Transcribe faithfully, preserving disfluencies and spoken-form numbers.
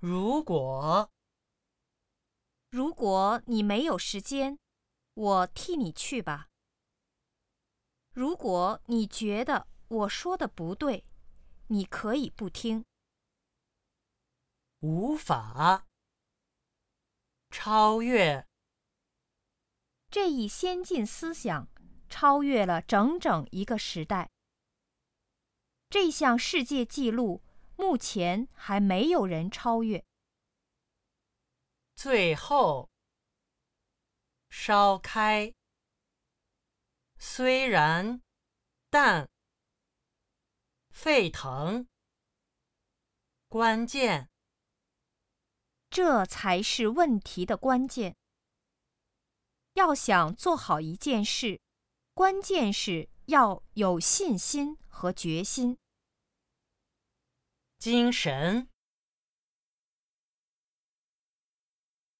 如果如果你没有时间，我替你去吧。如果你觉得我说的不对，你可以不听。 无法超越这一先进思想超越了整整一个时代。这项世界纪录目前还没有人超越。 最后烧开，虽然但沸腾，关键这才是问题的关键。要想做好一件事，关键是要有信心和决心。 精神